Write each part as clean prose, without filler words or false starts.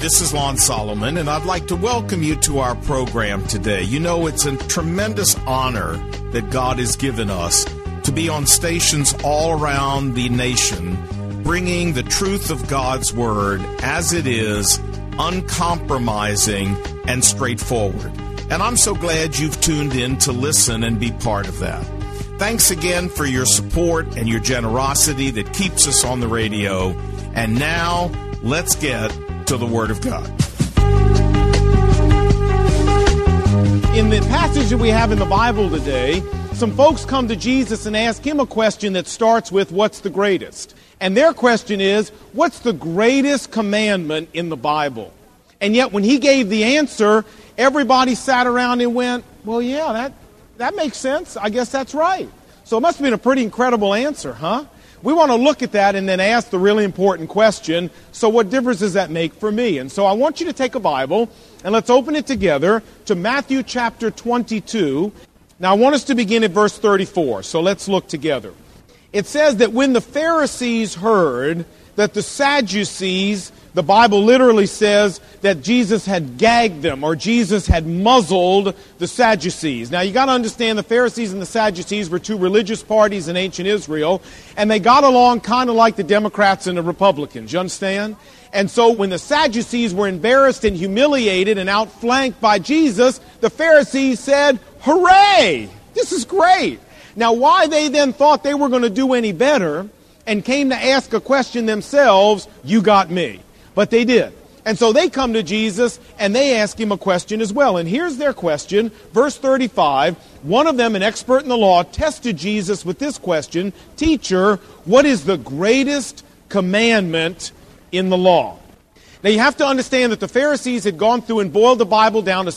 this is Lon Solomon, and I'd like to welcome you to our program today. You know, it's a tremendous honor that God has given us to be on stations all around the nation, bringing the truth of God's Word as it is, uncompromising and straightforward. And I'm so glad you've tuned in to listen and be part of that. Thanks again for your support and your generosity that keeps us on the radio. And now, let's get to the Word of God. In the passage that we have in the Bible today, some folks come to Jesus and ask him a question that starts with, what's the greatest? And their question is, what's the greatest commandment in the Bible? And yet when he gave the answer, everybody sat around and went, well, yeah, that makes sense. I guess that's right. So it must have been a pretty incredible answer, huh? We want to look at that and then ask the really important question, so what difference does that make for me? And so I want you to take a Bible and let's open it together to Matthew chapter 22. Now I want us to begin at verse 34, so let's look together. It says that when the Pharisees heard that the Sadducees, the Bible literally says that Jesus had gagged them, or Jesus had muzzled the Sadducees. Now you got to understand the Pharisees and the Sadducees were two religious parties in ancient Israel, and they got along kind of like the Democrats and the Republicans, you understand? And so when the Sadducees were embarrassed and humiliated and outflanked by Jesus, the Pharisees said, hooray, this is great. Now why they then thought they were going to do any better and came to ask a question themselves, you got me. But they did. And so they come to Jesus and they ask him a question as well. And here's their question, verse 35. One of them, an expert in the law, tested Jesus with this question, Teacher, what is the greatest commandment in the law? Now you have to understand that the Pharisees had gone through and boiled the Bible down to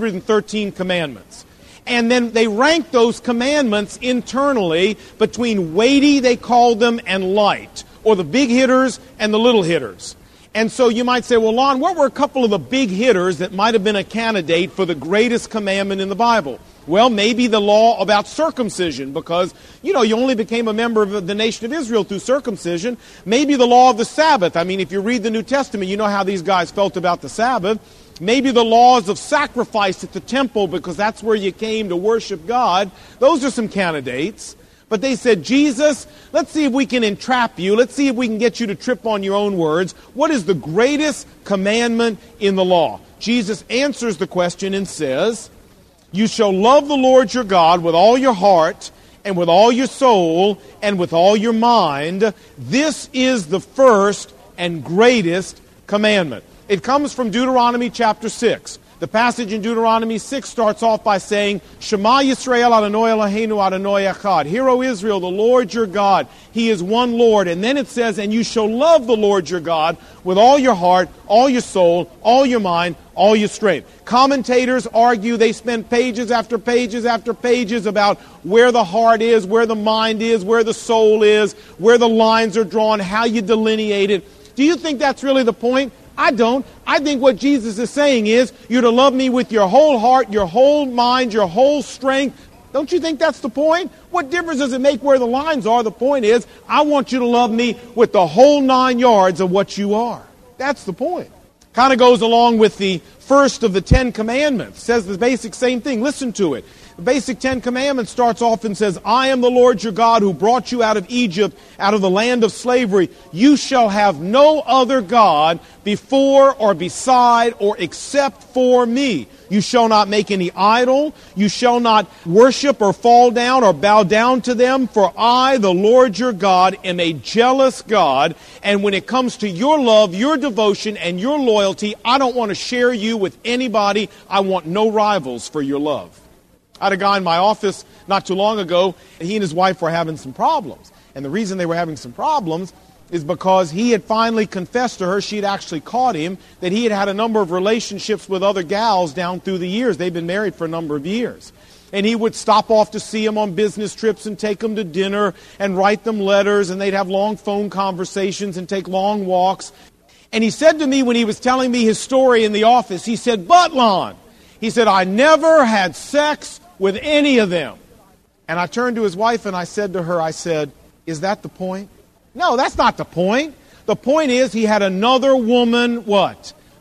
613 commandments. And then they ranked those commandments internally between weighty, they called them, and light, or the big hitters and the little hitters. And so you might say, well, Lon, what were a couple of the big hitters that might have been a candidate for the greatest commandment in the Bible? Well, maybe the law about circumcision, because, you only became a member of the nation of Israel through circumcision. Maybe the law of the Sabbath. I mean, if you read the New Testament, you know how these guys felt about the Sabbath. Maybe the laws of sacrifice at the temple, because that's where you came to worship God. Those are some candidates. But they said, Jesus, let's see if we can entrap you. Let's see if we can get you to trip on your own words. What is the greatest commandment in the law? Jesus answers the question and says, you shall love the Lord your God with all your heart and with all your soul and with all your mind. This is the first and greatest commandment. It comes from Deuteronomy chapter 6. The passage in Deuteronomy 6 starts off by saying, Shema Yisrael Adonai Eloheinu Adonai Echad. Hear, O Israel, the Lord your God, He is one Lord. And then it says, and you shall love the Lord your God with all your heart, all your soul, all your mind, all your strength. Commentators argue, they spend pages after pages after pages about where the heart is, where the mind is, where the soul is, where the lines are drawn, how you delineate it. Do you think that's really the point? I don't. I think what Jesus is saying is, you're to love me with your whole heart, your whole mind, your whole strength. Don't you think that's the point? What difference does it make where the lines are? The point is, I want you to love me with the whole 9 yards of what you are. That's the point. Kind of goes along with the first of the 10 commandments. Says the basic same thing. Listen to it. The basic 10 commandments starts off and says, I am the Lord your God who brought you out of Egypt, out of the land of slavery. You shall have no other God before or beside or except for me. You shall not make any idol. You shall not worship or fall down or bow down to them. For I, the Lord your God, am a jealous God. And when it comes to your love, your devotion, and your loyalty, I don't want to share you with anybody. I want no rivals for your love. I had a guy in my office not too long ago, and he and his wife were having some problems. And the reason they were having some problems is because he had finally confessed to her, she had actually caught him, that he had had a number of relationships with other gals down through the years. They'd been married for a number of years. And he would stop off to see them on business trips and take them to dinner and write them letters, and they'd have long phone conversations and take long walks. And he said to me when he was telling me his story in the office, he said, "But Lon," he said, "I never had sex with any of them." And I turned to his wife and I said to her, I said, "Is that the point?" "No, that's not the point. The point is he had another woman, what?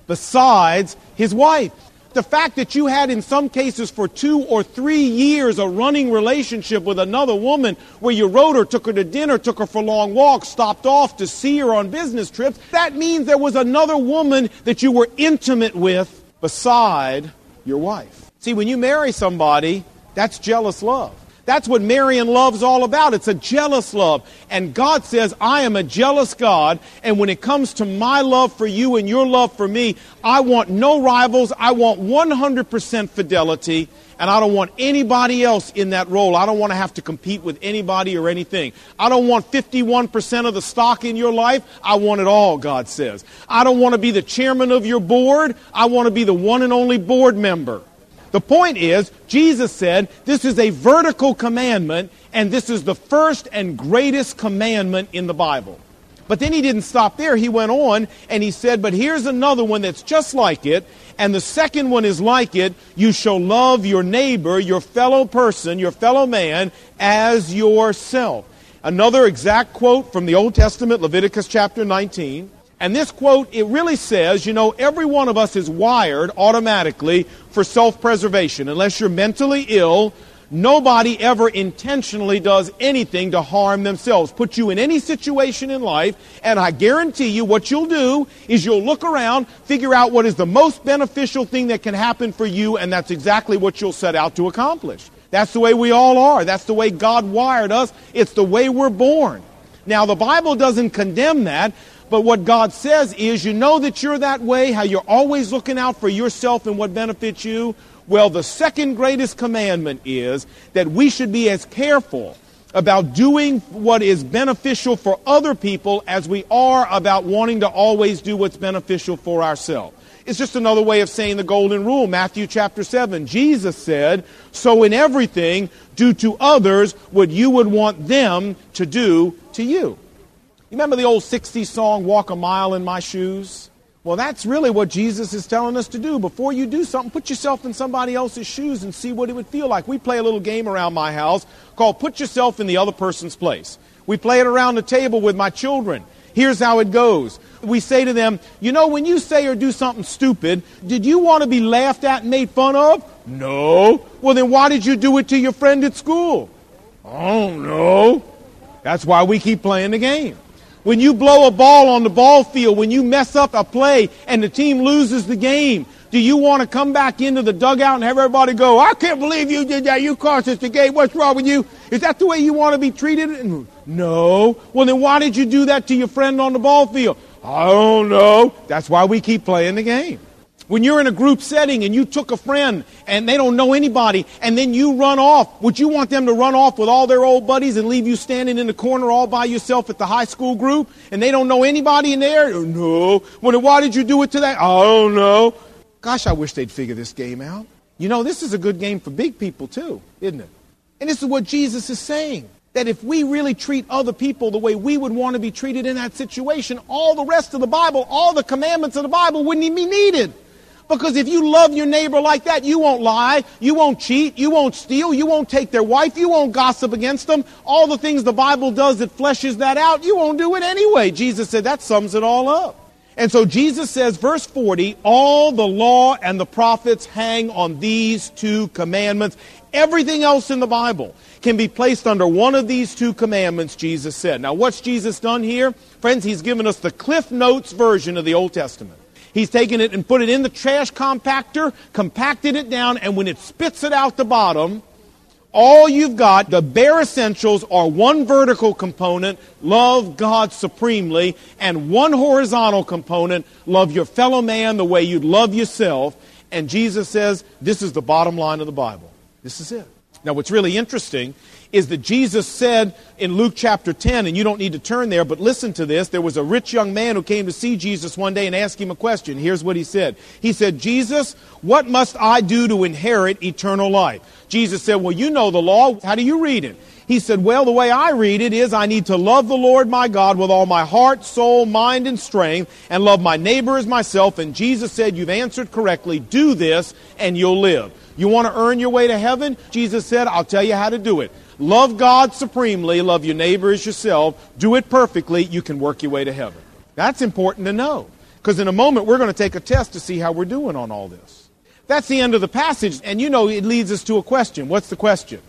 besides his wife. The fact that you had, in some cases, for 2 or 3 years, a running relationship with another woman where you rode her, took her to dinner, took her for long walks, stopped off to see her on business trips, that means there was another woman that you were intimate with beside your wife. See, when you marry somebody, that's jealous love. That's what marrying love's all about. It's a jealous love. And God says, I am a jealous God, and when it comes to my love for you and your love for me, I want no rivals. I want 100% fidelity, and I don't want anybody else in that role. I don't want to have to compete with anybody or anything. I don't want 51% of the stock in your life. I want it all, God says. I don't want to be the chairman of your board. I want to be the one and only board member. The point is, Jesus said, this is a vertical commandment, and this is the first and greatest commandment in the Bible. But then he didn't stop there. He went on, and he said, but here's another one that's just like it, and the second one is like it. You shall love your neighbor, your fellow person, your fellow man, as yourself. Another exact quote from the Old Testament, Leviticus chapter 19. And this quote, it really says, you know, every one of us is wired automatically for self-preservation. Unless you're mentally ill, nobody ever intentionally does anything to harm themselves. Put you in any situation in life, and I guarantee you what you'll do is you'll look around, figure out what is the most beneficial thing that can happen for you, and that's exactly what you'll set out to accomplish. That's the way we all are. That's the way God wired us. It's the way we're born. Now, the Bible doesn't condemn that. But what God says is, you know that you're that way, how you're always looking out for yourself and what benefits you? Well, the second greatest commandment is that we should be as careful about doing what is beneficial for other people as we are about wanting to always do what's beneficial for ourselves. It's just another way of saying the golden rule. Matthew chapter 7, Jesus said, so in everything, do to others what you would want them to do to you. You remember the old 60s song, Walk a Mile in My Shoes? Well, that's really what Jesus is telling us to do. Before you do something, put yourself in somebody else's shoes and see what it would feel like. We play a little game around my house called Put Yourself in the Other Person's Place. We play it around the table with my children. Here's how it goes. We say to them, you know, when you say or do something stupid, did you want to be laughed at and made fun of? No. Well, then why did you do it to your friend at school? I don't know. That's why we keep playing the game. When you blow a ball on the ball field, when you mess up a play and the team loses the game, do you want to come back into the dugout and have everybody go, I can't believe you did that, you cost us the game, what's wrong with you? Is that the way you want to be treated? No. Well, then why did you do that to your friend on the ball field? I don't know. That's why we keep playing the game. When you're in a group setting and you took a friend and they don't know anybody and then you run off, would you want them to run off with all their old buddies and leave you standing in the corner all by yourself at the high school group and they don't know anybody in there? No. Well, then why did you do it to that? I don't know. Gosh, I wish they'd figure this game out. You know, this is a good game for big people too, isn't it? And this is what Jesus is saying. That if we really treat other people the way we would want to be treated in that situation, all the rest of the Bible, all the commandments of the Bible wouldn't even be needed. Because if you love your neighbor like that, you won't lie, you won't cheat, you won't steal, you won't take their wife, you won't gossip against them. All the things the Bible does that fleshes that out, you won't do it anyway. Jesus said that sums it all up. And so Jesus says, verse 40, all the law and the prophets hang on these two commandments. Everything else in the Bible can be placed under one of these two commandments, Jesus said. Now, what's Jesus done here? Friends, he's given us the Cliff Notes version of the Old Testament. He's taken it and put it in the trash compactor, compacted it down, and when it spits it out the bottom, all you've got, the bare essentials, are one vertical component, love God supremely, and one horizontal component, love your fellow man the way you'd love yourself. And Jesus says, this is the bottom line of the Bible. This is it. Now, what's really interesting is that Jesus said in Luke chapter 10, and you don't need to turn there, but listen to this. There was a rich young man who came to see Jesus one day and asked him a question. Here's what he said. He said, Jesus, what must I do to inherit eternal life? Jesus said, well, you know the law. How do you read it? He said, well, the way I read it is I need to love the Lord my God with all my heart, soul, mind, and strength, and love my neighbor as myself. And Jesus said, you've answered correctly. Do this, and you'll live. You want to earn your way to heaven? Jesus said, I'll tell you how to do it. Love God supremely, love your neighbor as yourself, do it perfectly, you can work your way to heaven. That's important to know. Because in a moment, we're going to take a test to see how we're doing on all this. That's the end of the passage, and you know it leads us to a question. What's the question?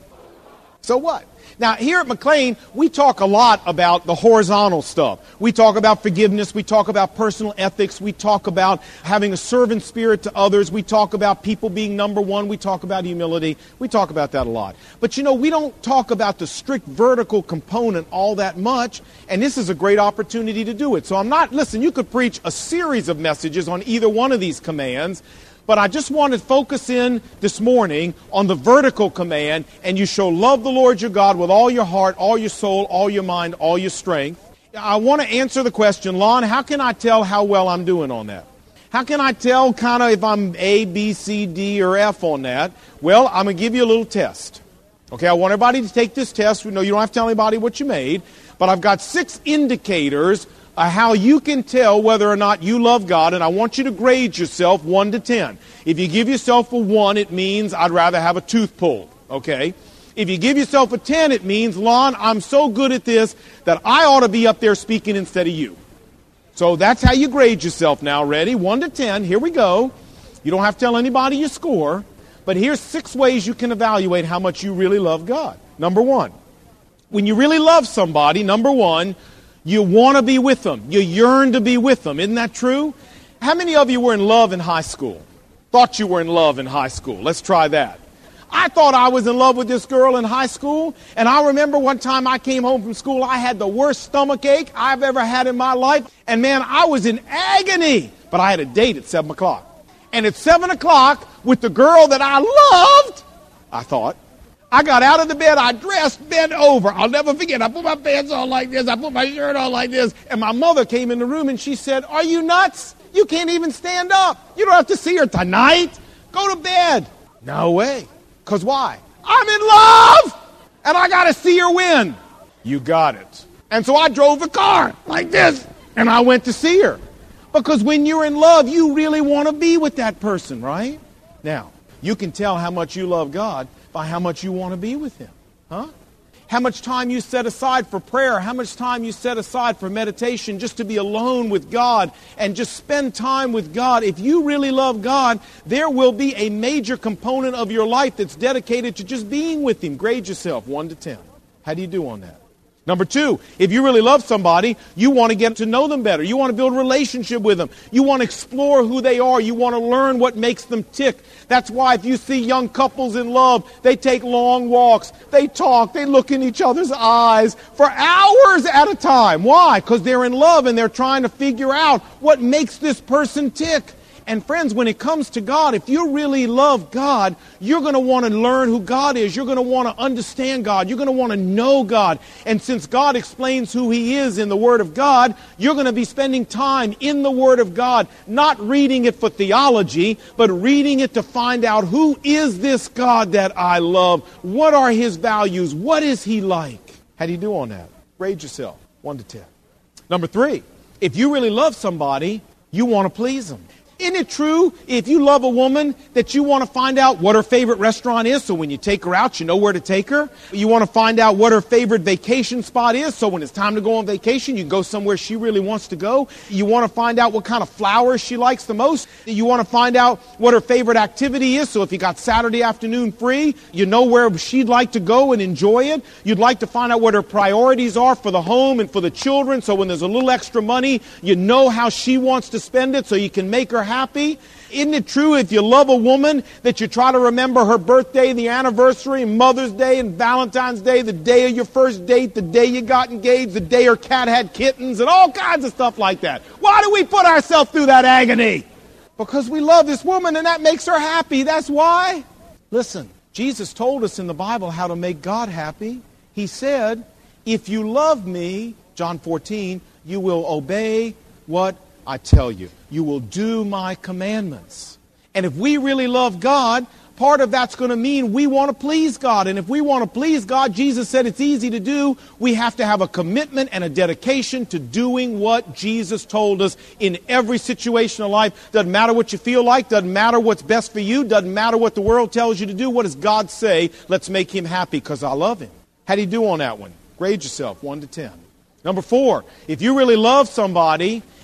So what? Now, here at McLean, we talk a lot about the horizontal stuff. We talk about forgiveness. We talk about personal ethics. We talk about having a servant spirit to others. We talk about people being number one. We talk about humility. We talk about that a lot. But, you know, we don't talk about the strict vertical component all that much, and this is a great opportunity to do it. So listen, you could preach a series of messages on either one of these commands, but I just want to focus in this morning on the vertical command, and you shall love the Lord your God with all your heart, all your soul, all your mind, all your strength. I want to answer the question, Lon, how can I tell how well I'm doing on that? How can I tell kind of if I'm A, B, C, D, or F on that? Well, I'm going to give you a little test. Okay, I want everybody to take this test. You know, you don't have to tell anybody what you made, but I've got 6 indicators how you can tell whether or not you love God, and I want you to grade yourself 1 to 10. If you give yourself a 1, it means I'd rather have a tooth pulled, okay? If you give yourself a 10, it means, Lon, I'm so good at this that I ought to be up there speaking instead of you. So that's how you grade yourself now. Ready? 1 to 10. Here we go. You don't have to tell anybody your score, but here's 6 ways you can evaluate how much you really love God. Number 1, when you really love somebody, number 1, you want to be with them. You yearn to be with them. Isn't that true? How many of you were in love in high school? Thought you were in love in high school? Let's try that. I thought I was in love with this girl in high school, and I remember one time I came home from school, I had the worst stomach ache I've ever had in my life, and man, I was in agony. But I had a date at 7 o'clock. And at 7 o'clock, with the girl that I loved, I thought, I got out of the bed, I dressed, bent over. I'll never forget, I put my pants on like this, I put my shirt on like this, and my mother came in the room and she said, are you nuts? You can't even stand up. You don't have to see her tonight. Go to bed. No way. Because why? I'm in love, and I got to see her win. You got it. And so I drove the car like this, and I went to see her. Because when you're in love, you really want to be with that person, right? Now, you can tell how much you love God by how much you want to be with Him. Huh? How much time you set aside for prayer, how much time you set aside for meditation just to be alone with God and just spend time with God. If you really love God, there will be a major component of your life that's dedicated to just being with Him. Grade yourself 1 to 10. How do you do on that? Number 2, if you really love somebody, you want to get to know them better. You want to build a relationship with them. You want to explore who they are. You want to learn what makes them tick. That's why if you see young couples in love, they take long walks. They talk. They look in each other's eyes for hours at a time. Why? Because they're in love and they're trying to figure out what makes this person tick. And friends, when it comes to God, if you really love God, you're going to want to learn who God is. You're going to want to understand God. You're going to want to know God. And since God explains who He is in the Word of God, you're going to be spending time in the Word of God, not reading it for theology, but reading it to find out who is this God that I love? What are His values? What is He like? How do you do on that? Grade yourself 1 to 10. Number 3, if you really love somebody, you want to please them. Isn't it true, if you love a woman, that you want to find out what her favorite restaurant is, so when you take her out, you know where to take her? You want to find out what her favorite vacation spot is, so when it's time to go on vacation, you can go somewhere she really wants to go. You want to find out what kind of flowers she likes the most. You want to find out what her favorite activity is, so if you got Saturday afternoon free, you know where she'd like to go and enjoy it. You'd like to find out what her priorities are for the home and for the children, so when there's a little extra money, you know how she wants to spend it, so you can make her happy. Isn't it true if you love a woman that you try to remember her birthday, the anniversary, Mother's Day and Valentine's Day, the day of your first date, the day you got engaged, the day her cat had kittens, and all kinds of stuff like that? Why do we put ourselves through that agony? Because we love this woman and that makes her happy. That's why. Listen, Jesus told us in the Bible how to make God happy. He said, if you love me, John 14, you will obey what I tell you. You will do my commandments. And if we really love God, part of that's going to mean we want to please God. And if we want to please God, Jesus said it's easy to do. We have to have a commitment and a dedication to doing what Jesus told us in every situation of life. Doesn't matter what you feel like. Doesn't matter what's best for you. Doesn't matter what the world tells you to do. What does God say? Let's make Him happy because I love Him. How do you do on that one? Grade yourself 1 to 10. Number 4, if you really love somebody,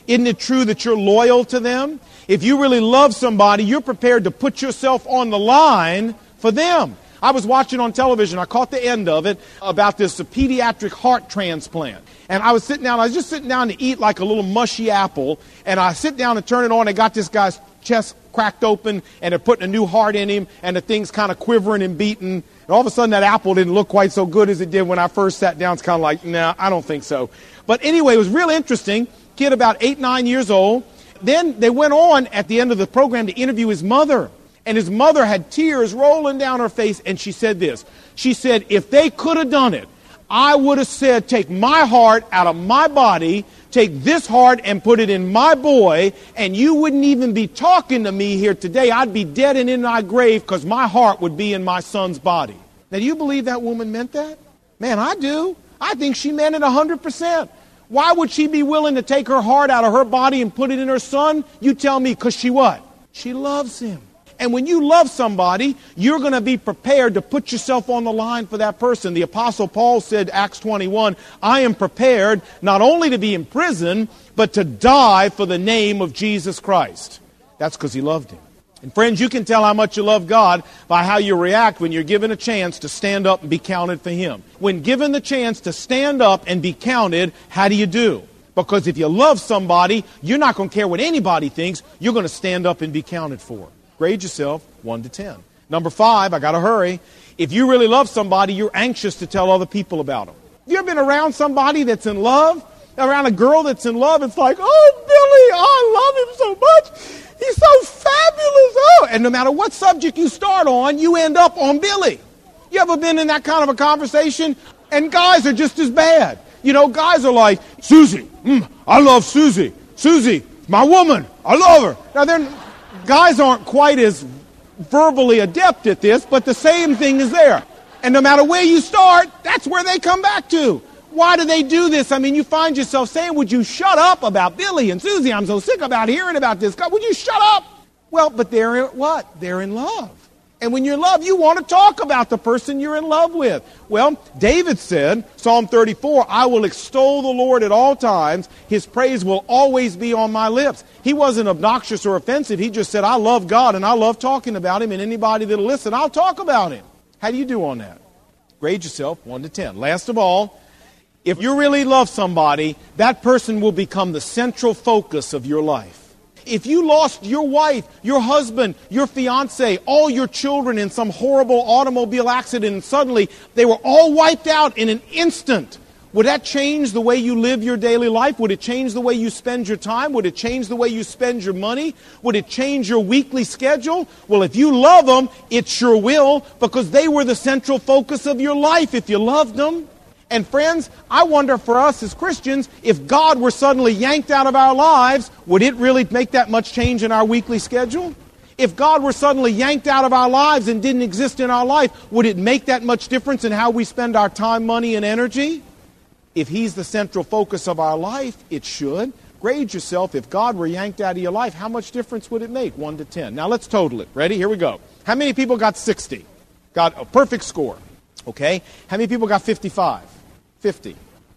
Isn't it true that you're loyal to them? If you really love somebody, you're prepared to put yourself on the line for them. I was watching on television, I caught the end of it, about this pediatric heart transplant. And I was just sitting down to eat like a little mushy apple, and I sit down and turn it on, and got this guy's chest cracked open, and they're putting a new heart in him, and the thing's kind of quivering and beating. And all of a sudden, that apple didn't look quite so good as it did when I first sat down. It's kind of like, nah, I don't think so. But anyway, it was real interesting. Kid about 8, 9 years old. Then they went on at the end of the program to interview his mother. And his mother had tears rolling down her face, and she said this. She said, if they could have done it, I would have said, take my heart out of my body, take this heart and put it in my boy, and you wouldn't even be talking to me here today. I'd be dead and in my grave because my heart would be in my son's body. Now, do you believe that woman meant that? Man, I do. I think she meant it 100%. Why would she be willing to take her heart out of her body and put it in her son? You tell me, because she what? She loves him. And when you love somebody, you're going to be prepared to put yourself on the line for that person. The Apostle Paul said, Acts 21, I am prepared not only to be in prison, but to die for the name of Jesus Christ. That's because he loved him. And friends, you can tell how much you love God by how you react when you're given a chance to stand up and be counted for him. When given the chance to stand up and be counted, how do you do? Because if you love somebody, you're not going to care what anybody thinks. You're going to stand up and be counted for. Grade yourself 1 to 10. Number 5, I got to hurry. If you really love somebody, you're anxious to tell other people about them. Have you ever been around somebody that's in love? Around a girl that's in love? It's like, oh, Billy, I love him so much. He's so fabulous. Oh, and no matter what subject you start on, you end up on Billy. You ever been in that kind of a conversation? And guys are just as bad. You know, guys are like, Susie, I love Susie. Susie, my woman, I love her. Now, guys aren't quite as verbally adept at this, but the same thing is there. And no matter where you start, that's where they come back to. Why do they do this? I mean, you find yourself saying, would you shut up about Billy and Susie? I'm so sick about hearing about this guy. Would you shut up? Well, but they're in what? They're in love. And when you're in love, you want to talk about the person you're in love with. Well, David said, Psalm 34, I will extol the Lord at all times. His praise will always be on my lips. He wasn't obnoxious or offensive. He just said, I love God and I love talking about him, and anybody that'll listen, I'll talk about him. How do you do on that? Grade yourself 1 to 10. Last of all, if you really love somebody, that person will become the central focus of your life. If you lost your wife, your husband, your fiance, all your children in some horrible automobile accident, and suddenly they were all wiped out in an instant, would that change the way you live your daily life? Would it change the way you spend your time? Would it change the way you spend your money? Would it change your weekly schedule? Well, if you love them, it sure will, because they were the central focus of your life if you loved them. And friends, I wonder for us as Christians, if God were suddenly yanked out of our lives, would it really make that much change in our weekly schedule? If God were suddenly yanked out of our lives and didn't exist in our life, would it make that much difference in how we spend our time, money, and energy? If He's the central focus of our life, it should. Grade yourself. If God were yanked out of your life, how much difference would it make? 1 to 10. Now let's total it. Ready? Here we go. How many people got 60? Got a perfect score. Okay. How many people got 55? 50.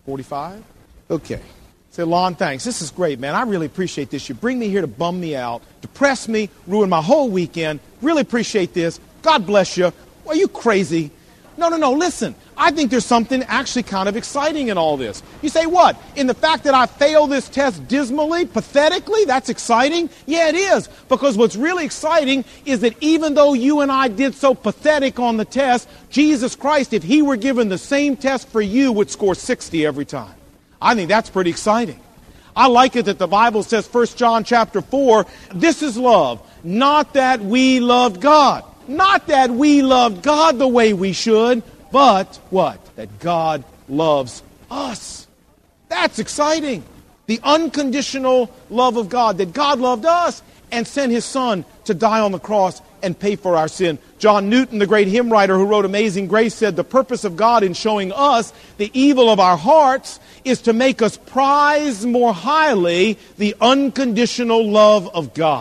45? Okay. Say, Lon, thanks. This is great, man. I really appreciate this. You bring me here to bum me out, depress me, ruin my whole weekend. Really appreciate this. God bless you. Are you crazy? No. Listen, I think there's something actually kind of exciting in all this. You say, what? In the fact that I failed this test dismally, pathetically? That's exciting? Yeah, it is. Because what's really exciting is that even though you and I did so pathetic on the test, Jesus Christ, if He were given the same test for you, would score 60 every time. I think that's pretty exciting. I like it that the Bible says, 1 John chapter 4, this is love, not that we loved God. Not that we loved God the way we should, but what? That God loves us. That's exciting. The unconditional love of God, that God loved us and sent His Son to die on the cross and pay for our sin. John Newton, the great hymn writer who wrote Amazing Grace, said the purpose of God in showing us the evil of our hearts is to make us prize more highly the unconditional love of God.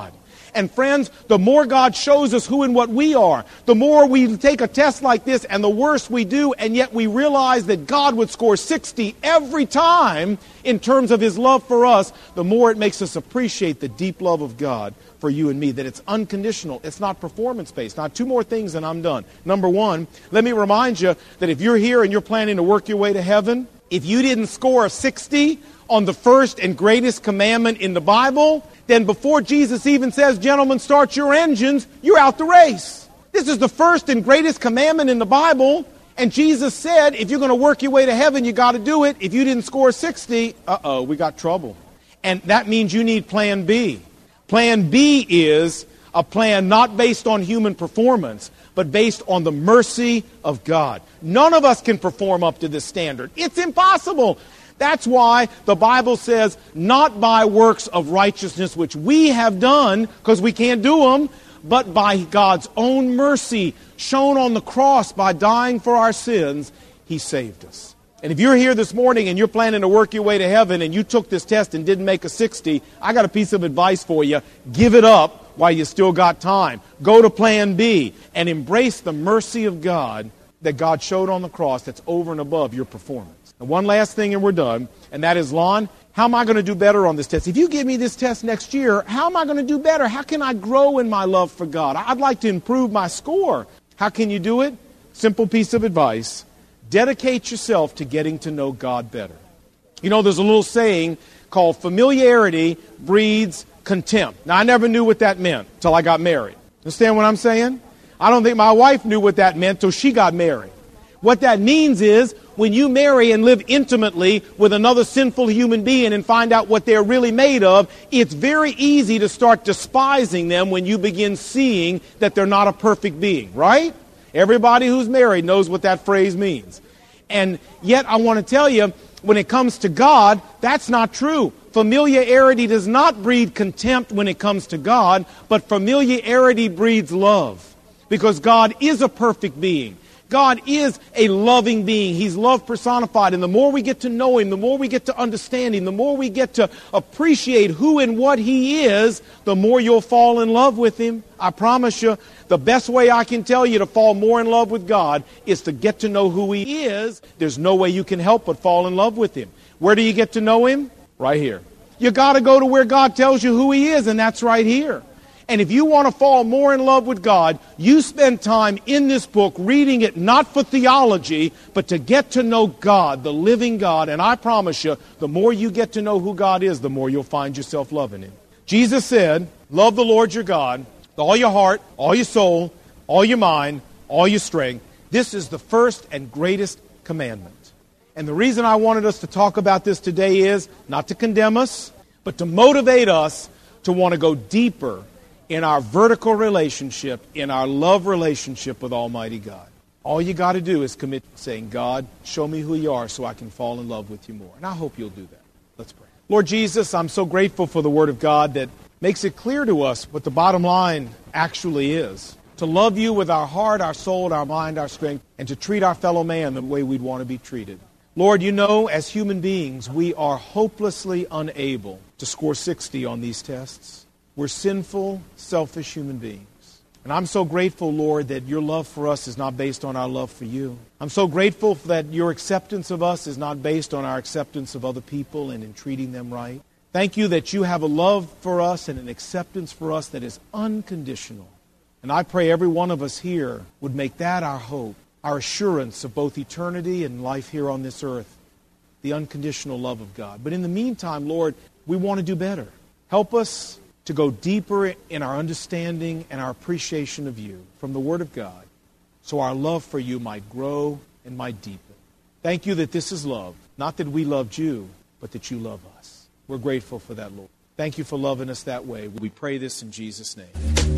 And friends, the more God shows us who and what we are, the more we take a test like this and the worse we do, and yet we realize that God would score 60 every time in terms of His love for us, the more it makes us appreciate the deep love of God for you and me, that it's unconditional, it's not performance-based. Now, 2 more things and I'm done. Number 1, let me remind you that if you're here and you're planning to work your way to heaven, if you didn't score a 60 on the first and greatest commandment in the Bible, then before Jesus even says, gentlemen, start your engines, you're out the race. This is the first and greatest commandment in the Bible, and Jesus said, if you're going to work your way to heaven, you got to do it. If you didn't score 60, we got trouble. And that means you need plan B. Plan B is a plan not based on human performance, but based on the mercy of God. None of us can perform up to this standard. It's impossible. That's why the Bible says, not by works of righteousness which we have done, because we can't do them, but by God's own mercy shown on the cross by dying for our sins, He saved us. And if you're here this morning and you're planning to work your way to heaven and you took this test and didn't make a 60, I got a piece of advice for you. Give it up while you still got time. Go to plan B and embrace the mercy of God that God showed on the cross that's over and above your performance. And one last thing and we're done, and that is, Lon, how am I going to do better on this test? If you give me this test next year, how am I going to do better? How can I grow in my love for God? I'd like to improve my score. How can you do it? Simple piece of advice. Dedicate yourself to getting to know God better. You know, there's a little saying called familiarity breeds contempt. Now, I never knew what that meant until I got married. Understand what I'm saying? I don't think my wife knew what that meant till she got married. What that means is, when you marry and live intimately with another sinful human being and find out what they're really made of, it's very easy to start despising them when you begin seeing that they're not a perfect being, right? Everybody who's married knows what that phrase means. And yet I want to tell you, when it comes to God, that's not true. Familiarity does not breed contempt when it comes to God, but familiarity breeds love. Because God is a perfect being. God is a loving being. He's love personified. And the more we get to know Him, the more we get to understand Him, the more we get to appreciate who and what He is, the more you'll fall in love with Him. I promise you, the best way I can tell you to fall more in love with God is to get to know who He is. There's no way you can help but fall in love with Him. Where do you get to know Him? Right here. You got to go to where God tells you who He is, and that's right here. And if you want to fall more in love with God, you spend time in this book reading it not for theology, but to get to know God, the living God. And I promise you, the more you get to know who God is, the more you'll find yourself loving Him. Jesus said, love the Lord your God with all your heart, all your soul, all your mind, all your strength. This is the first and greatest commandment. And the reason I wanted us to talk about this today is not to condemn us, but to motivate us to want to go deeper in our vertical relationship, in our love relationship with Almighty God. All you got to do is commit to saying, God, show me who you are so I can fall in love with you more. And I hope you'll do that. Let's pray. Lord Jesus, I'm so grateful for the Word of God that makes it clear to us what the bottom line actually is. To love you with our heart, our soul, our mind, our strength, and to treat our fellow man the way we'd want to be treated. Lord, you know, as human beings, we are hopelessly unable to score 60 on these tests. We're sinful, selfish human beings. And I'm so grateful, Lord, that your love for us is not based on our love for you. I'm so grateful that your acceptance of us is not based on our acceptance of other people and in treating them right. Thank you that you have a love for us and an acceptance for us that is unconditional. And I pray every one of us here would make that our hope, our assurance of both eternity and life here on this earth, the unconditional love of God. But in the meantime, Lord, we want to do better. Help us to go deeper in our understanding and our appreciation of you from the Word of God, so our love for you might grow and might deepen. Thank you that this is love, not that we loved you, but that you love us. We're grateful for that, Lord. Thank you for loving us that way. We pray this in Jesus' name.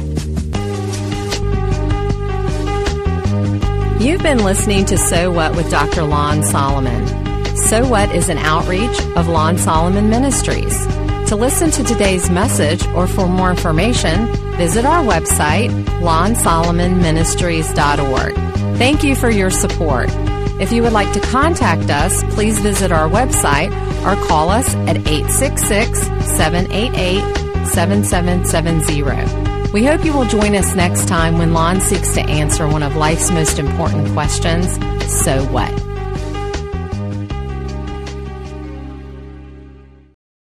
You've been listening to So What with Dr. Lon Solomon. So What is an outreach of Lon Solomon Ministries. To listen to today's message or for more information, visit our website, LonSolomonMinistries.org. Thank you for your support. If you would like to contact us, please visit our website or call us at 866-788-5788. 888-866-7770. We hope you will join us next time when Lon seeks to answer one of life's most important questions, so what?